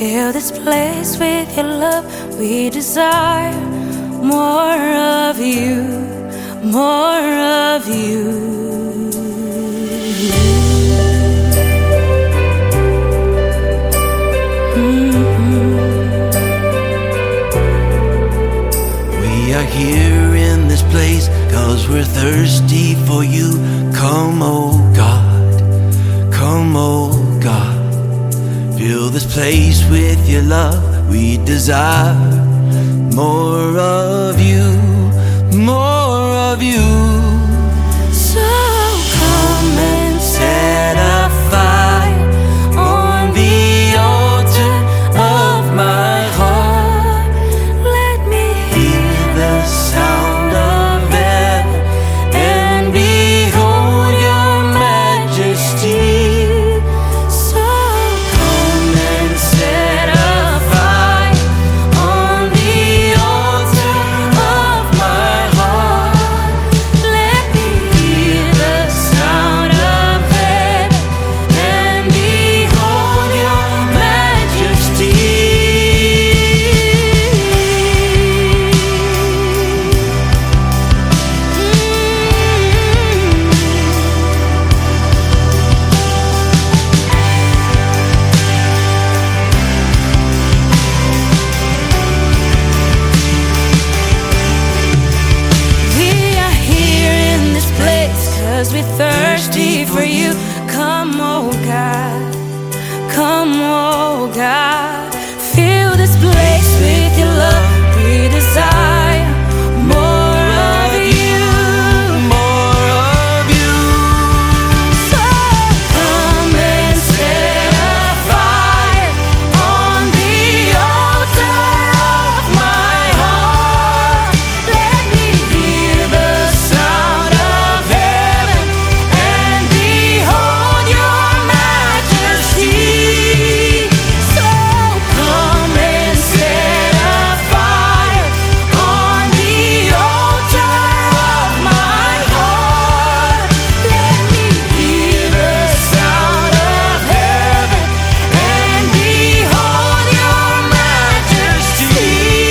Fill this place with your love. We desire more of you, more of you. We are here in this place 'cause we're thirsty for you. Come, oh God, come, oh God. Fill this place with your love. We desire more of you, more of you. So come and set a fire on the altar of my heart. Let me hear the sound of heaven and behold your majesty. So come and set a fire on the altar of my heart. Let me hear the sound of heaven and behold your majesty. We are here in this place 'cause we're thirsty for you. Come, oh God, come, oh God. Fill this place with your love. We desire more of you, More of you. so come and set a fire on the altar of my heart. Let me hear the sound of heaven and behold your majesty. So come and set a fire on the altar of my heart. Let me hear the sound of heaven and behold your majesty.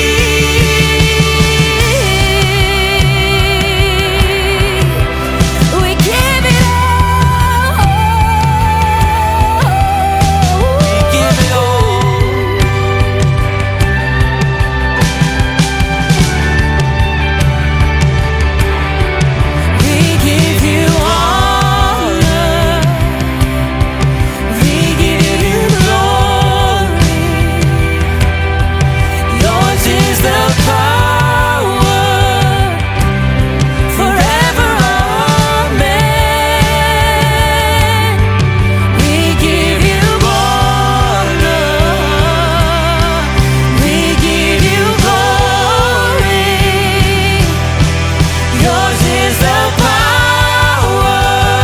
We give it all. Give it all. We give you honor. We give you glory. Yours is the power forever. Amen. We give you honor. We give you glory. Yours is the power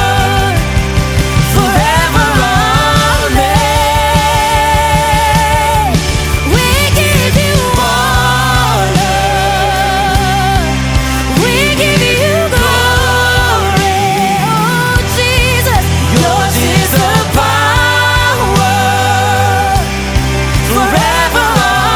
forever. Amen. We give you honor. We give you glory. Oh Jesus, yours is the power forever.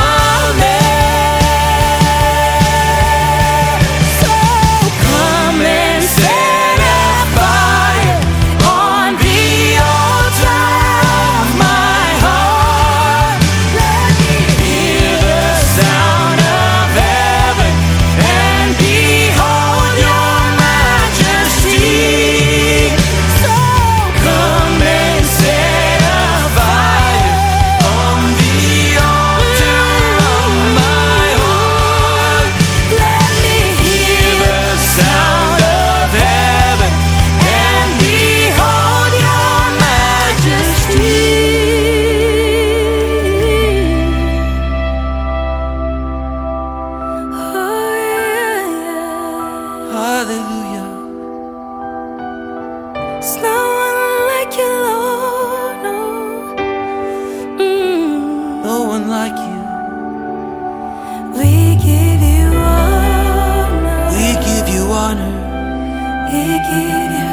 Amen. So come and set a fire on the altar of my heart. Let me hear the sound of heaven and behold your majesty. So come and set a fire on the altar of my heart. Let me hear the sound of heaven and behold your majesty. Oh yeah. Hallelujah. It's no one like you, Lord, no. No one like you. We give you honor. We give you honor. We give you